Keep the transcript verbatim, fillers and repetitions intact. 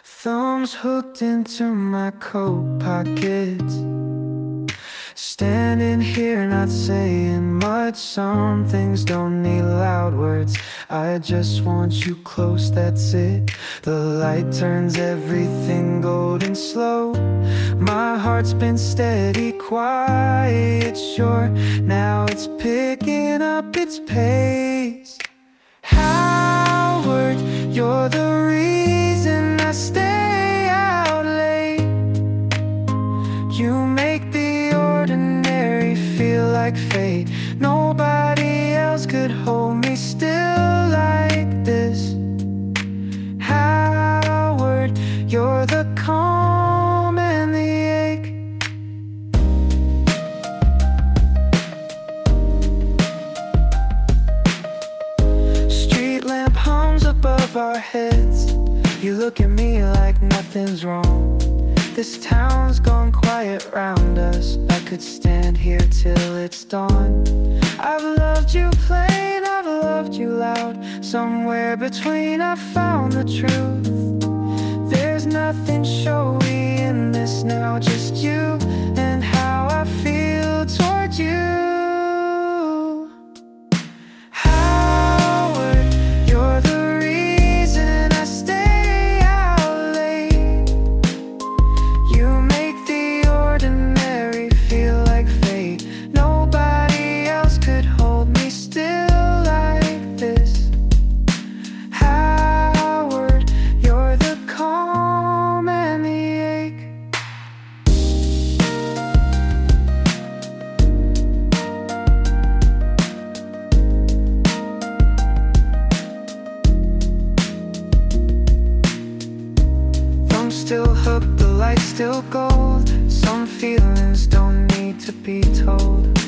Thumbs hooked into my coat pockets, standing here not saying much. Some things don't need loud words, I just want you close, that's it. The light turns everything golden slow. My heart's been steady, quiet, sure. Now it's picking up its pace. Howard, you're the reason I stay out late. You make the ordinary feel like fate. Nobody else could hold me still like this. Howard, you're the calm and the ache. Street lamp hums above our heads. You look at me like nothing's wrong. This town's gone quiet round us. I could stand here till it's dawn. I've loved you plain, I've loved you loud. Somewhere between I found the truth. There's nothing showy in this now, just you and how I feel toward you. Howard, you're the reason I stay out late. You make the ordinary feel like fate. Nobody else could hold me still like this. Howard, you're the calm and the ache. Thumbs still hooked, the light's still gold. Some feelings don't need to be told.